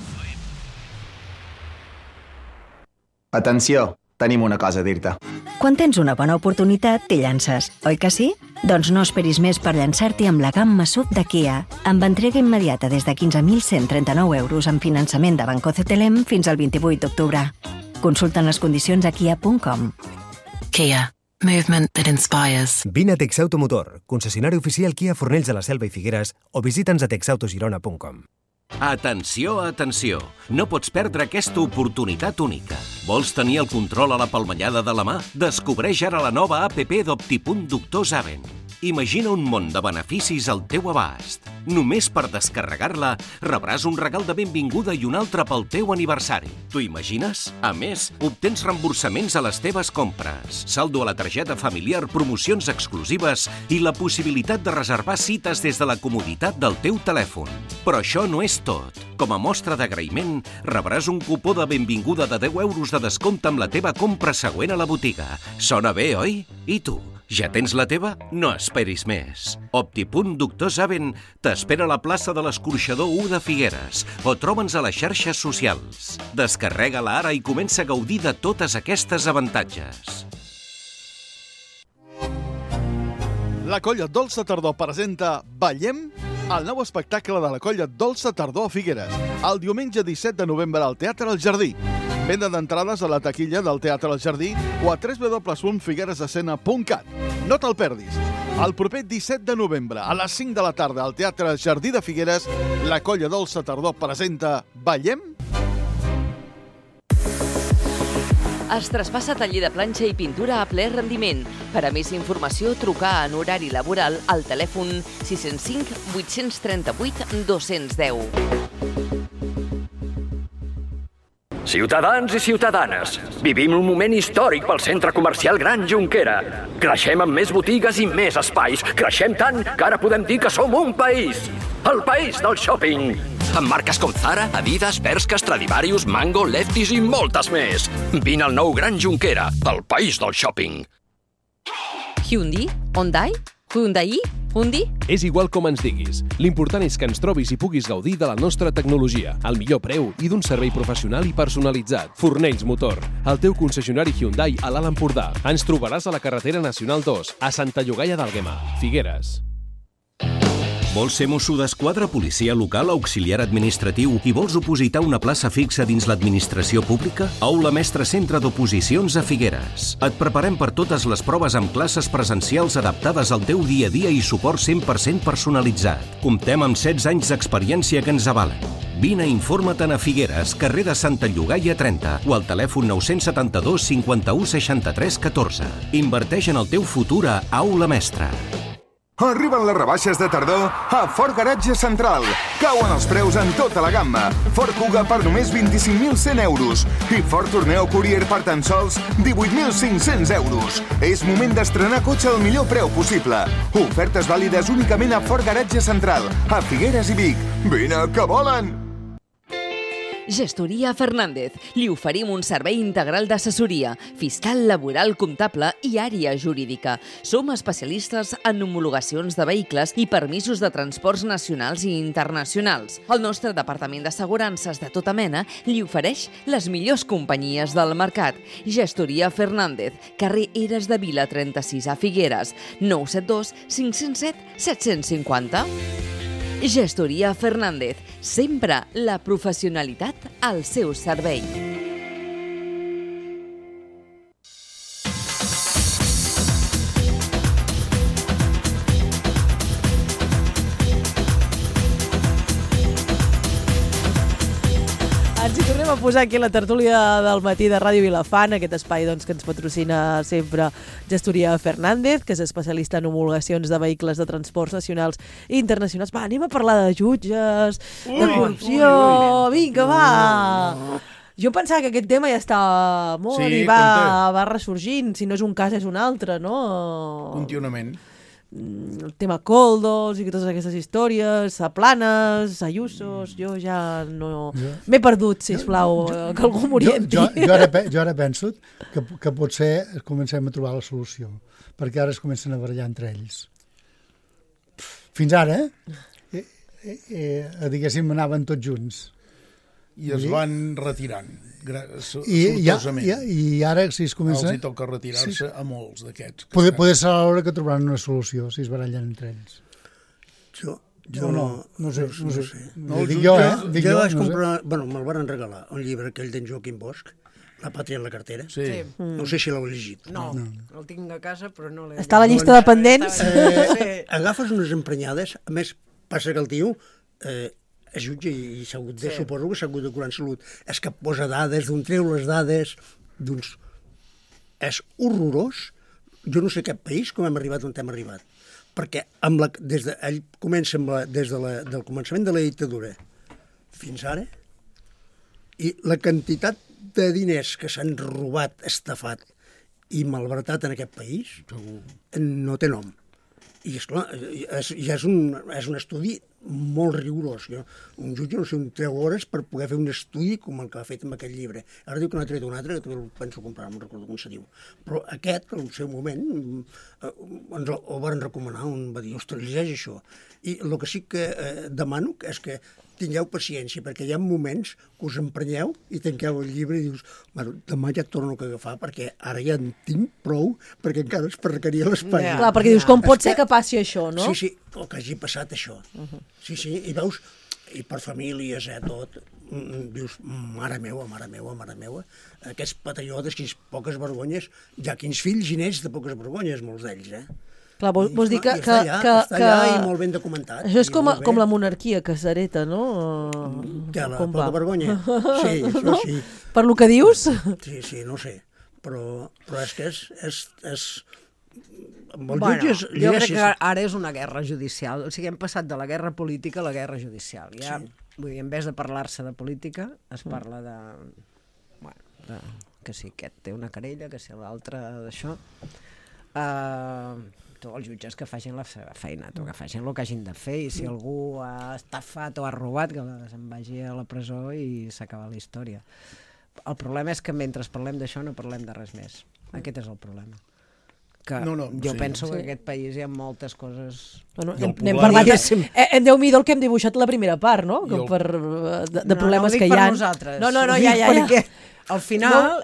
Atenció, tenim una cosa a dir-te. Quan tens una bona oportunitat, t'hi llances, oi que sí? Doncs no esperis més per llançar-t'hi amb la gamma SUV de Kia, amb entrega immediata des de 15.139 euros en finançament de Banco CTLM fins al 28 d'octubre. Consulta les condicions a kia.com. Kia. Movement that inspires. Vine a Texauto Motor, concessionari oficial Kia Fornells de la Selva i Figueres, o visita'ns a texautogirona.com. Atenció, atenció! No pots perdre aquesta oportunitat única. Vols tenir el control a la palmellada de la mà? Descobreix ara la nova APP d'Optipunt Doctor Zaven. Imagina un món de beneficis al teu abast. Només per descarregar-la rebràs un regal de benvinguda i un altre pel teu aniversari. T'ho imagines? A més, obtens reemborsaments a les teves compres, saldo a la targeta familiar, promocions exclusives i la possibilitat de reservar cites des de la comoditat del teu telèfon. Però això no és tot. Com a mostra d'agraïment, rebràs un cupó de benvinguda de 10 euros de descompte amb la teva compra següent a la botiga. Sona bé, oi? I tu? Ja tens la teva? No esperis més. Optipunt Doctor Zaven t'espera a la plaça de l'Escorxador 1 de Figueres o troba'ns a les xarxes socials. Descarrega-la ara i comença a gaudir de totes aquestes avantatges. La Colla Dolça Tardor presenta Ballem, el nou espectacle de la Colla Dolça Tardor a Figueres, el diumenge 17 de novembre al Teatre El Jardí. Venda d'entrades a la taquilla del Teatre El Jardí o a www.figueresescena.cat. No te'l perdis. El proper 17 de novembre, a les 5 de la tarda, al Teatre El Jardí de Figueres, la Colla Dolça Tardor presenta Ballem. Es traspassa taller de planxa i pintura a ple rendiment. Per a més informació, trucar en horari laboral al telèfon 605 838 210. Ciutadans i ciutadanes, vivim un moment històric pel centre comercial Gran Jonquera. Creixem amb més botigues i més espais. Creixem tant que ara podem dir que som un país. El país del shopping. Amb marques com Zara, Adidas, Bershka, Stradivarius, Mango, Lefties i moltes més. Vine al nou Gran Jonquera, el país del shopping. Hyundai? Hyundai? Hyundai? Hyundai? És igual com ens diguis. L'important és que ens trobis i puguis gaudir de la nostra tecnologia, al millor preu i d'un servei professional i personalitzat. Fornells Motor, el teu concessionari Hyundai a l'Alt Empordà. Ens trobaràs a la carretera Nacional 2, a Santa Llogaia d'Àlguema, Figueres. Vols ser mosso d'esquadra, policia local, auxiliar administratiu i vols opositar una plaça fixa dins l'administració pública? Aula Mestre Centre d'Oposicions a Figueres. Et preparem per totes les proves amb classes presencials adaptades al teu dia a dia i suport 100% personalitzat. Comptem amb 16 anys d'experiència que ens avalen. Vine i informa-te'n a Figueres, carrer de Santa Llogaia 30 o al telèfon 972 51 63 14. Inverteix en el teu futur a Aula Mestre. Arriben les rebaixes de tardor a Ford Garatge Central. Cauen els preus en tota la gamma. Ford Kuga per només 25.100 euros i Ford Tourneo Courier per tan sols 18.500 euros. És moment d'estrenar cotxe al millor preu possible. Ofertes vàlides únicament a Ford Garatge Central, a Figueres i Vic. Vine, que volen! Gestoria Fernández. Li oferim un servei integral d'assessoria, fiscal, laboral, comptable i àrea jurídica. Som especialistes en homologacions de vehicles i permisos de transports nacionals i internacionals. El nostre departament d'assegurances de tota mena li ofereix les millors companyies del mercat. Gestoria Fernández, carrer Eres de Vila 36 a Figueres, 972 507 750. Gestoria Fernández, sempre la professionalitat al seu servei. Ens hi tornem a posar aquí a la tertúlia del matí de Ràdio Vilafant, aquest espai que ens patrocina sempre Gestoria Fernández, que és especialista en homologacions de vehicles de transports nacionals i internacionals. Va, anem a parlar de jutges, de corrupció, vinga, va! Jo pensava que aquest tema ja estava mort i va ressorgint, si no és un cas és un altre, no? Continuament. El tema Koldos i totes aquestes històries, Planes, Ayusos, jo ja no... M'he perdut, sisplau, que algú m'orienti. Jo ara penso que potser comencem a trobar la solució, perquè ara es comencen a barallar entre ells. Fins ara, diguéssim, anaven tots junts. I es van retirant, sortosament. I ara, si es comença... Els hi toca retirar-se a molts d'aquests. Poder ser a l'hora que trobaran una solució, si es barallen entre ells. Jo no sé. Jo vaig comprar... Bueno, me'l van regalar, un llibre aquell d'en Joaquim Bosch, La pàtria en la cartera. Sí. No sé si l'heu llegit. No, el tinc a casa, però no l'he... Està a la llista de pendents? Agafes unes emprenyades, a més, passa que el tio... és jutge i suposo que s'ha hagut de curar en salut. És que posa dades, d'on treu les dades, doncs és horrorós. Jo no sé cap país com hem arribat on hem arribat. Perquè ell comença des del començament de la dictadura fins ara, i la quantitat de diners que s'han robat, estafat i malbaratat en aquest país no té nom. I esclar, ja és un estudi molt rigorós. Un jutge, no sé, un 3 hores per poder fer un estudi com el que ha fet amb aquest llibre. Ara diu que n'ha tret un altre, que també el penso comprar, no recordo com se diu. Però aquest, al seu moment, ens el van recomanar, va dir, ostres, llegeix això. I el que sí que demano és que tingueu paciència, perquè hi ha moments que us emprenyeu i tanqueu el llibre i dius, bueno, demà ja et torno a agafar, perquè ara ja en tinc prou, perquè encara es perrecaria l'espai. Clar, perquè dius, com pot ser que passi això, no? Sí, o que hagi passat això. Sí, i veus, i per famílies, tot, dius, mare meua, aquests patriotes, quins poques vergonyes, ja quins fills i nets de poques vergonyes, molts d'ells, Clar, vols dir que... Està allà i molt ben documentat. Això és com la monarquia que s'hereta, no? Que la poca vergonya. Sí, això sí. Per lo que dius? Sí, no sé. Però és que és... Jo crec que ara és una guerra judicial. O sigui, hem passat de la guerra política a la guerra judicial. Ja, vull dir, en vez de parlar-se de política, es parla de... Bueno, que si aquest té una querella, que si l'altre d'això... els jutges que facin la seva feina, que facin el que hagin de fer, i si algú ha estafat o ha robat, que se'n vagi a la presó i s'acaba la història. El problema és que mentre parlem d'això no parlem de res més. Aquest és el problema. Jo penso que en aquest país hi ha moltes coses... N'hem parlat, Déu-n'hi-do el que hem dibuixat la primera part, no? De problemes que hi ha. No, ja. Al final,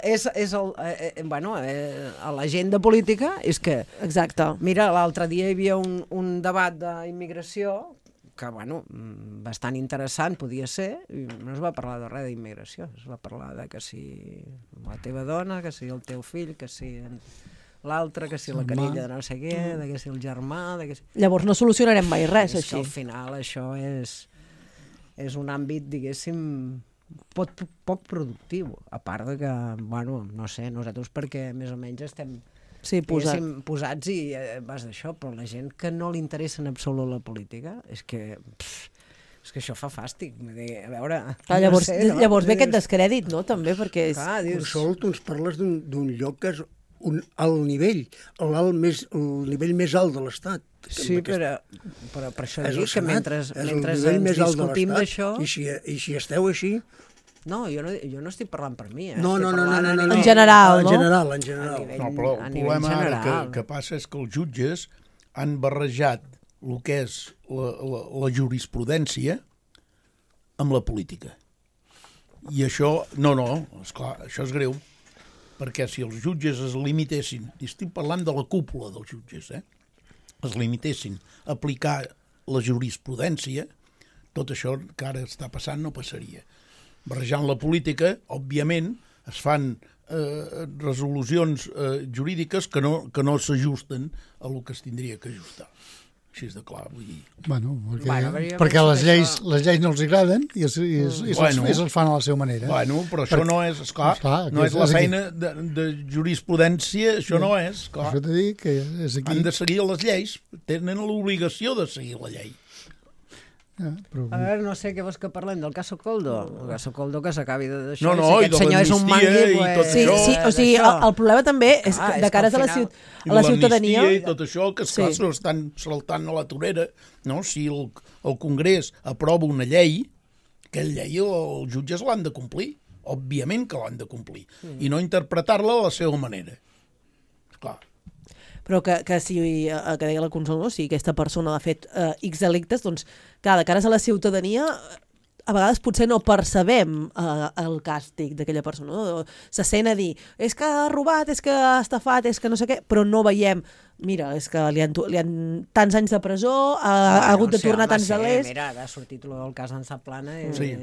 a l'agenda política és que... Exacte. Mira, l'altre dia hi havia un debat d'immigració que, bastant interessant podia ser, i no es va parlar de res d'immigració, es va parlar de que si la teva dona, que si el teu fill, que si l'altre, que si la querella de no sé què, de que si el germà... Llavors no solucionarem mai res, així. Al final això és un àmbit, diguéssim, poc productiu, a part de que, no sé, nosaltres perquè més o menys estem posats i vas d'això, però la gent que no li interessa en absolut la política és que això fa fàstic. A veure... Llavors ve aquest descrèdit, no?, també, perquè... Per sol, tu ens parles d'un lloc que és el nivell més alt de l'Estat. Sí, però per això dic que mentre discutim d'això... I si esteu així, No, jo no estic parlant per mi. No. En general, no? En general. No, però el problema ara que passa és que els jutges han barrejat el que és la jurisprudència amb la política. I això, esclar, això és greu, perquè si els jutges es limitessin, i estic parlant de la cúpula dels jutges, es limitessin a aplicar la jurisprudència, tot això que ara està passant no passaria. Barrejant la política, òbviament, es fan resolucions jurídiques que no s'ajusten a el que es tindria que ajustar. Així és de clar, vull dir... Bueno, perquè les lleis no els agraden i els fan a la seva manera. Bueno, però això no és, esclar, no és la feina de jurisprudència, això no és, clar. Això t'he dit que és aquí... Han de seguir les lleis, tenen l'obligació de seguir la llei. A veure, no sé què vols que parlem del caso Coldo. El caso Coldo que s'acabi d'això. No, i de l'amnistia i tot això. Sí, o sigui, el problema també és que de cara a la ciutadania... I tot això, que s'ho estan saltant a la torera, no? Si el Congrés aprova una llei, aquella llei els jutges l'han de complir. Òbviament que l'han de complir. I no interpretar-la a la seva manera. Esclar. Però que deia la Consol, no? Si aquesta persona ha fet X delictes, doncs, clar, de cares a la ciutadania, a vegades potser no percebem el càstig d'aquella persona. No? Se sent a dir, és que ha robat, és que ha estafat, és que no sé què, però no veiem, mira, és que li han tants anys de presó, ha hagut de tornar tants de l'est... Mira, ha sortit el cas d'en Saplana...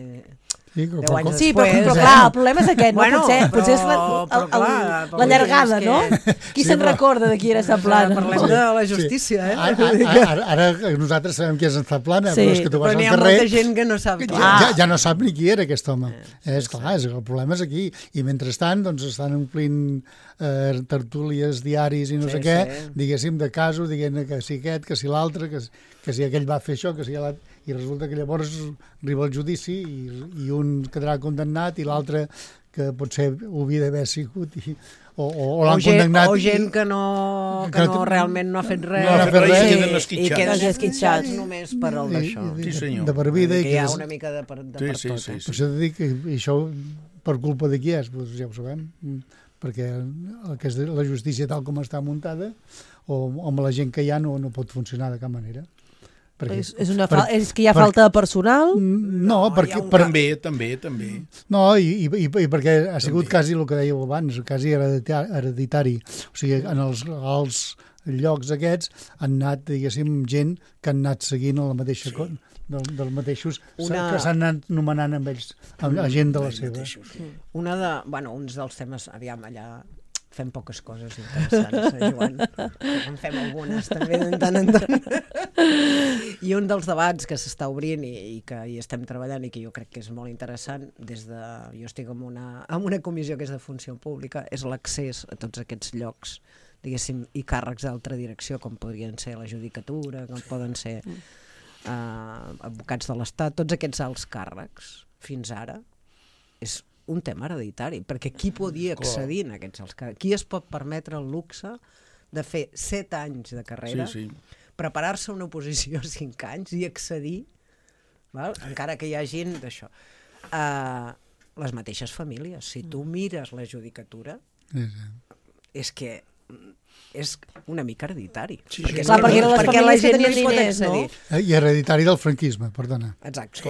Sí, però clar, el problema és aquest, no? Potser és la llargada, no? Qui se'n recorda de qui era Saplana? Parlem de la justícia, eh? Ara nosaltres sabem qui és Saplana, però és que tu vas al carrer... Però n'hi ha molta gent que no sap. Ja no sap ni qui era aquest home. És clar, el problema és aquí. I mentrestant, doncs, estan omplint tertúlies, diaris i no sé què, diguéssim, de casos, diguent que si aquest, que si l'altre, que si aquell va fer això, que si l'altre... I resulta que llavors arriba el judici i un quedarà condemnat i l'altre que potser ho havia d'haver sigut o l'han condemnat. O gent que realment no ha fet res. No ha fet res i queden esquitxats només per el d'això. Sí, senyor. De per vida. Que hi ha una mica de per tot. Per això t'he dit que això per culpa de qui és, doncs ja ho sabem. Perquè la justícia tal com està muntada o amb la gent que hi ha no pot funcionar de cap manera. És que hi ha falta de personal? No, perquè... També. No, i perquè ha sigut quasi el que dèieu abans, quasi hereditari. O sigui, en els llocs aquests han anat, diguéssim, gent que han anat seguint la mateixa cosa, dels mateixos que s'han anat nomenant amb ells, amb gent de la seva. Uns dels temes, aviam, allà... Fem poques coses interessants, Joan. En fem algunes també de tant en tant. I un dels debats que s'està obrint i que hi estem treballant i que jo crec que és molt interessant, jo estic en una comissió que és de funció pública, és l'accés a tots aquests llocs, diguéssim, i càrrecs d'altra direcció, com podrien ser la judicatura, com poden ser advocats de l'Estat, tots aquests alts càrrecs, fins ara, és un tema hereditari, perquè qui podia accedir en aquests alts càrrecs? Qui es pot permetre el luxe de fer 7 anys de carrera, preparar-se una oposició 5 anys i accedir, encara que hi hagin d'això, les mateixes famílies. Si tu mires la judicatura, és que és una mica hereditari. Perquè la gent no hi pot accedir. I hereditari del franquisme, perdona. Exacte.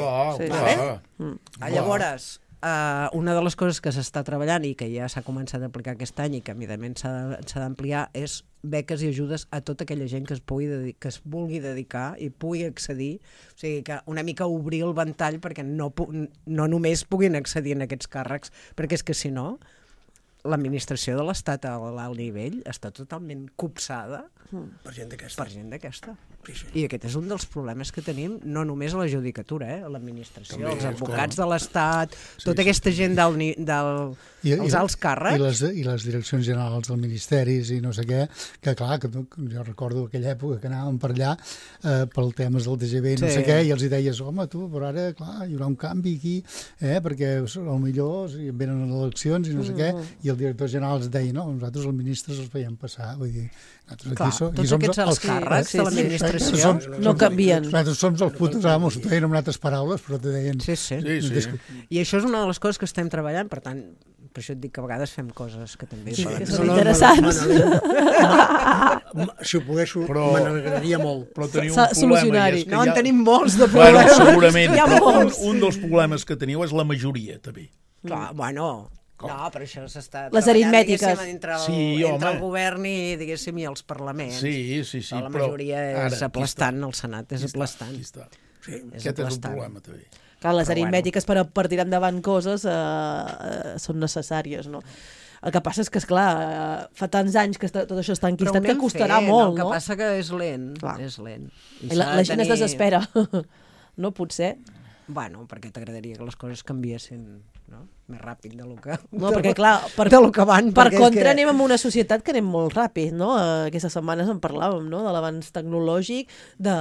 Llavors, una de les coses que s'està treballant i que ja s'ha començat a aplicar aquest any i que evidentment s'ha d'ampliar és beques i ajudes a tota aquella gent que es vulgui dedicar i pugui accedir, o sigui que una mica obrir el ventall perquè no només puguin accedir en aquests càrrecs, perquè és que si no l'administració de l'Estat a l'alt nivell està totalment copsada per gent d'aquesta. I aquest és un dels problemes que tenim, no només a la judicatura, a l'administració, els advocats de l'Estat, tota aquesta gent dels alts càrrecs. I les direccions generals dels ministeris i no sé què, que clar, que jo recordo aquella època que anàvem per allà pel temes del TGV i no sé què, i els hi deies, home, tu, però ara, clar, hi haurà un canvi aquí, perquè potser si venen les eleccions i no sé què, i i el director general ens deia, no, nosaltres els ministres els veiem passar, vull dir, clar, tots aquests alts càrrecs de l'administració no canvien. Nosaltres som els putos amos, t'ho deien amb altres paraules, però te deien... Sí. I això és una de les coses que estem treballant, per tant, per això et dic que a vegades fem coses que també són interessants. Si ho pogués, me n'agradaria molt. Però teniu un problema. No, en tenim molts de problemes. Bueno, segurament, però un dels problemes que teniu és la majoria, també. Clar, bueno... No, però això s'està les aritmètiques entre el govern i, diguéssim, i els parlaments. Sí. Però la majoria és aplastant, el Senat és aplastant. Sí, aquest és un problema, també. Clar, les aritmètiques per tirar endavant coses són necessàries, no? El que passa és que, esclar, fa tants anys que tot això està enquistat que costarà molt, no? El que passa que és lent, és lent. La gent es desespera, no? Potser. Bueno, perquè t'agradaria que les coses canviessin, no? Més ràpid del que... No, perquè clar, per contra anem amb una societat que anem molt ràpid, no? Aquestes setmanes en parlàvem, no? De l'avanç tecnològic,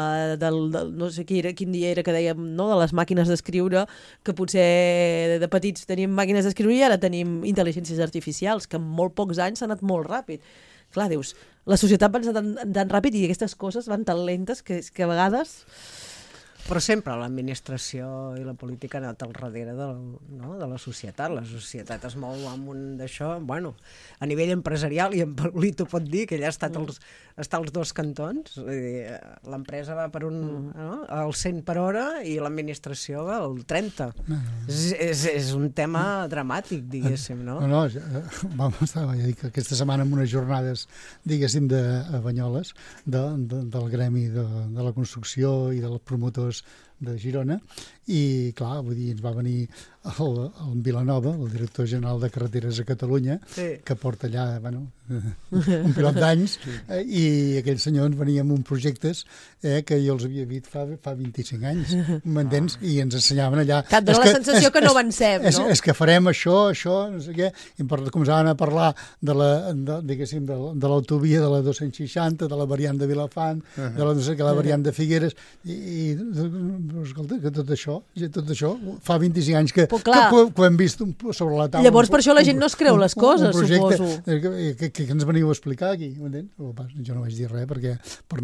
no sé quin dia era que dèiem, no? De les màquines d'escriure, que potser de petits teníem màquines d'escriure i ara tenim intel·ligències artificials, que en molt pocs anys s'ha anat molt ràpid. Clar, dius, la societat va tan ràpid i aquestes coses van tan lentes que a vegades... Però sempre l'administració i la política han anat al darrere de la societat. La societat es mou amb un d'això, bueno, a nivell empresarial, i en Paulí t'ho pot dir, que ella està als dos cantons. L'empresa va per al 100 per hora i l'administració va al 30. És un tema dramàtic, diguéssim, no? No, vam estar, aquesta setmana en unes jornades, diguéssim, a Banyoles, del gremi de la construcció i dels promotors de Girona, i clar, vull dir, ens va venir el Vilanova, el director general de Carreteres a Catalunya, que porta allà, bueno, un pilot d'anys, i aquell senyor ens venia amb uns projectes que jo els havia vist fa 25 anys, m'entens? I ens ensenyaven allà... Que et dona la sensació que no avancem, no? És que farem això, no sé què, i començaven a parlar de l'autovia de la 260, de la variant de Vilafant, de la variant de Figueres, i escolta, que tot això fa 25 anys que ho hem vist sobre la taula. Llavors per això la gent no es creu les coses, suposo. Que ens veniu a explicar aquí, m'entens? Jo no vaig dir res per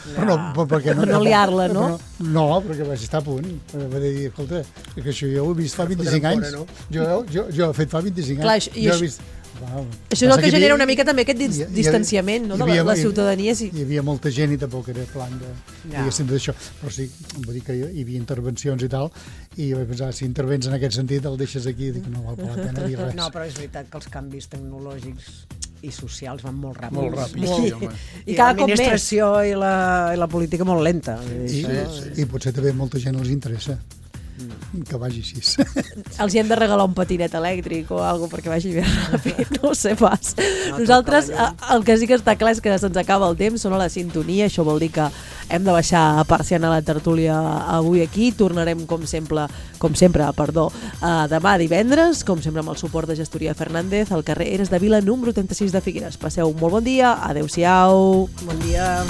no liar-la, no? No, perquè vaig estar a punt. Va dir, escolta, que això jo ho he vist fa 25 anys. Jo he fet fa 25 anys. Jo he vist... Això és el que genera una mica també aquest distanciament de la ciutadania. Hi havia molta gent i tampoc era plan d'això, però sí, vull dir que hi havia intervencions i tal, i vaig pensar, si intervens en aquest sentit el deixes aquí, dic, no val per la pena dir res. No, però és veritat que els canvis tecnològics i socials van molt ràpids. Molt ràpids, I l'administració i la política molt lenta. I potser també molta gent els interessa que vagi així. Els hi hem de regalar un patinet elèctric o alguna perquè vagi més ràpid, no ho sé pas. Nosaltres, el que sí que està clar és que se'ns acaba el temps, sona la sintonia, això vol dir que hem de baixar a persiana la tertúlia avui aquí, tornarem com sempre, demà divendres, com sempre amb el suport de Gestoria Fernández, al carrer Eres de Vila, número 36 de Figueres. Passeu un molt bon dia, adeu-siau. Bon dia.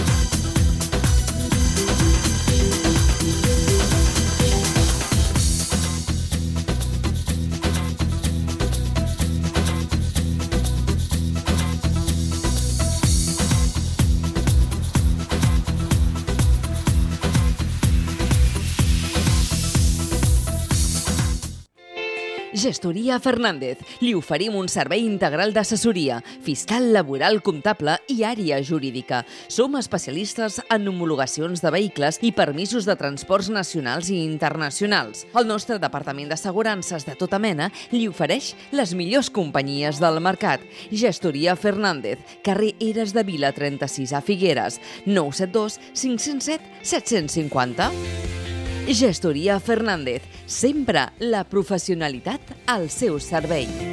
Gestoria Fernández. Li oferim un servei integral d'assessoria, fiscal, laboral, comptable i àrea jurídica. Som especialistes en homologacions de vehicles i permisos de transports nacionals i internacionals. El nostre departament d'assegurances de tota mena li ofereix les millors companyies del mercat. Gestoria Fernández, carrer Eres de Vila 36 a Figueres, 972 507 750. Gestoria Fernández, sempre la professionalitat al seu servei.